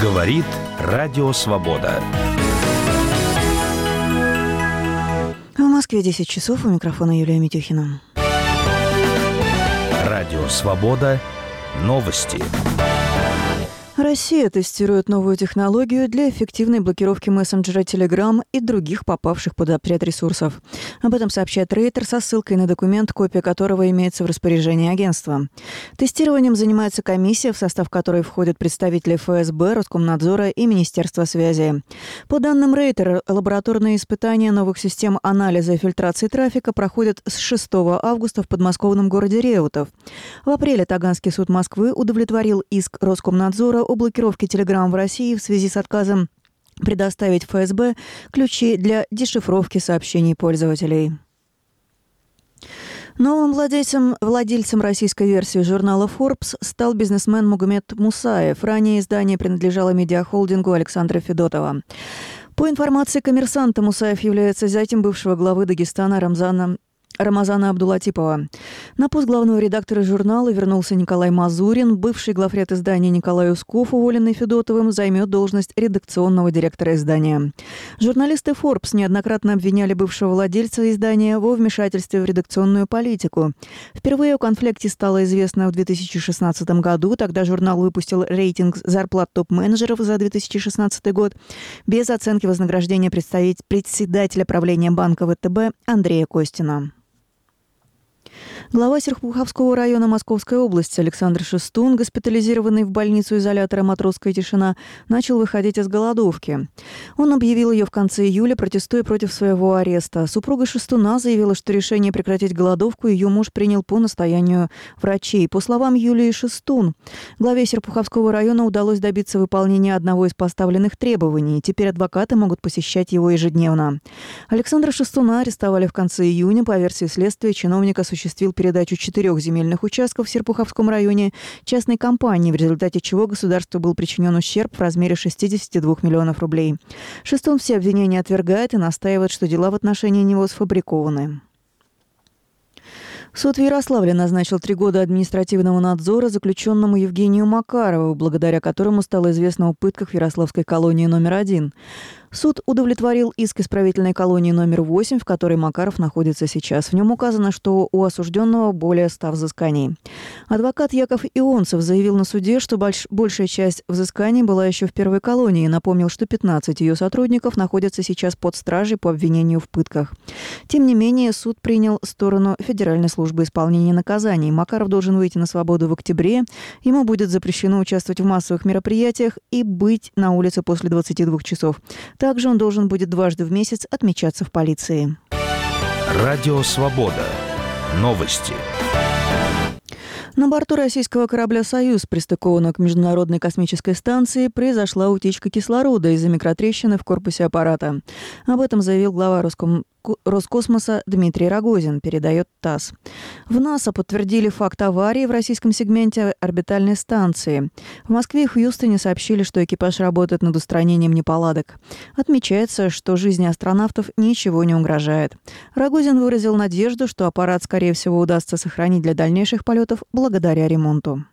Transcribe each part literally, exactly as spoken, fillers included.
Говорит Радио Свобода. В Москве десять часов. У микрофона Юлия Митюхина. Радио Свобода. Новости. Россия тестирует новую технологию для эффективной блокировки мессенджера Telegram и других попавших под запрет ресурсов. Об этом сообщает Рейтер со ссылкой на документ, копия которого имеется в распоряжении агентства. Тестированием занимается комиссия, в состав которой входят представители эф эс бэ, Роскомнадзора и Министерства связи. По данным Рейтер, лабораторные испытания новых систем анализа и фильтрации трафика проходят с шестого августа в подмосковном городе Реутов. В апреле Таганский суд Москвы удовлетворил иск Роскомнадзора о блокировке Telegram в России в связи с отказом предоставить эф эс бэ ключи для дешифровки сообщений пользователей. Новым владельцем, владельцем российской версии журнала Forbes стал бизнесмен Магомед Мусаев. Ранее издание принадлежало медиахолдингу Александра Федотова. По информации «Коммерсанта», Мусаев является зятем бывшего главы Дагестана Рамзана Рамазана Абдулатипова. На пост главного редактора журнала вернулся Николай Мазурин. Бывший главред издания Николай Усков, уволенный Федотовым, займет должность редакционного директора издания. Журналисты Forbes неоднократно обвиняли бывшего владельца издания во вмешательстве в редакционную политику. Впервые о конфликте стало известно в две тысячи шестнадцатом году. Тогда журнал выпустил рейтинг зарплат топ-менеджеров за две тысячи шестнадцатый год без оценки вознаграждения председателя правления банка вэ тэ бэ Андрея Костина. Глава Серпуховского района Московской области Александр Шестун, госпитализированный в больницу изолятора «Матросская тишина», начал выходить из голодовки. Он объявил ее в конце июля, протестуя против своего ареста. Супруга Шестуна заявила, что решение прекратить голодовку ее муж принял по настоянию врачей. По словам Юлии Шестун, главе Серпуховского района удалось добиться выполнения одного из поставленных требований. Теперь адвокаты могут посещать его ежедневно. Александра Шестуна арестовали в конце июня. По версии следствия, чиновник осуществил передачу четырех земельных участков в Серпуховском районе частной компании, в результате чего государству был причинен ущерб в размере шестьдесят два миллиона рублей. Шестун все обвинения отвергает и настаивает, что дела в отношении него сфабрикованы. Суд в Ярославле назначил три года административного надзора заключенному Евгению Макарову, благодаря которому стало известно о пытках в Ярославской колонии номер один. Суд удовлетворил иск исправительной колонии номер восемь, в которой Макаров находится сейчас. В нем указано, что у осужденного более ста взысканий. Адвокат Яков Ионцев заявил на суде, что больш- большая часть взысканий была еще в первой колонии. Напомнил, что пятнадцать ее сотрудников находятся сейчас под стражей по обвинению в пытках. Тем не менее, суд принял сторону Федеральной службы исполнения наказаний. Макаров должен выйти на свободу в октябре. Ему будет запрещено участвовать в массовых мероприятиях и быть на улице после двадцати двух часов. Также он должен будет дважды в месяц отмечаться в полиции. Радио Свобода. Новости. На борту российского корабля «Союз», пристыкованного к Международной космической станции, произошла утечка кислорода из-за микротрещины в корпусе аппарата. Об этом заявил глава Роском... Роскосмоса Дмитрий Рогозин, передает ТАСС. В НАСА подтвердили факт аварии в российском сегменте орбитальной станции. В Москве и Хьюстоне сообщили, что экипаж работает над устранением неполадок. Отмечается, что жизни астронавтов ничего не угрожает. Рогозин выразил надежду, что аппарат, скорее всего, удастся сохранить для дальнейших полетов благодаря ремонту.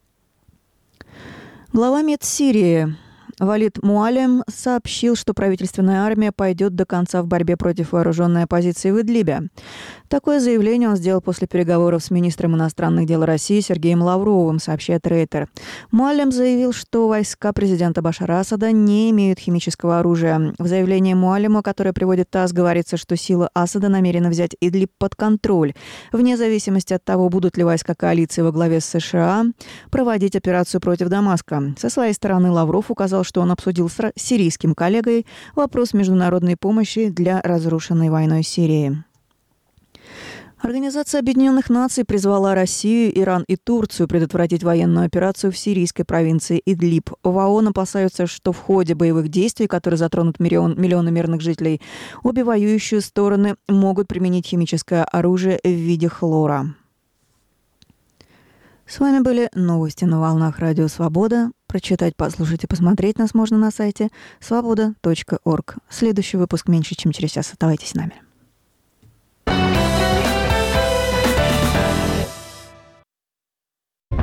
Глава МИД Сирии Валид Муалем сообщил, что правительственная армия пойдет до конца в борьбе против вооруженной оппозиции в Идлибе. Такое заявление он сделал после переговоров с министром иностранных дел России Сергеем Лавровым, сообщает Рейтер. Муалем заявил, что войска президента Башара Асада не имеют химического оружия. В заявлении Муалема, которое приводит ТАСС, говорится, что силы Асада намерены взять Идлиб под контроль, вне зависимости от того, будут ли войска коалиции во главе с США проводить операцию против Дамаска. Со своей стороны Лавров указал, что он обсудил с сирийским коллегой вопрос международной помощи для разрушенной войной Сирии. Организация Объединенных Наций призвала Россию, Иран и Турцию предотвратить военную операцию в сирийской провинции Идлиб. В ООН опасаются, что в ходе боевых действий, которые затронут миллион, миллионы мирных жителей, обе воюющие стороны могут применить химическое оружие в виде хлора. С вами были новости на волнах Радио Свобода. Прочитать, послушать и посмотреть нас можно на сайте свобода точка орг. Следующий выпуск меньше, чем через час. Оставайтесь с нами.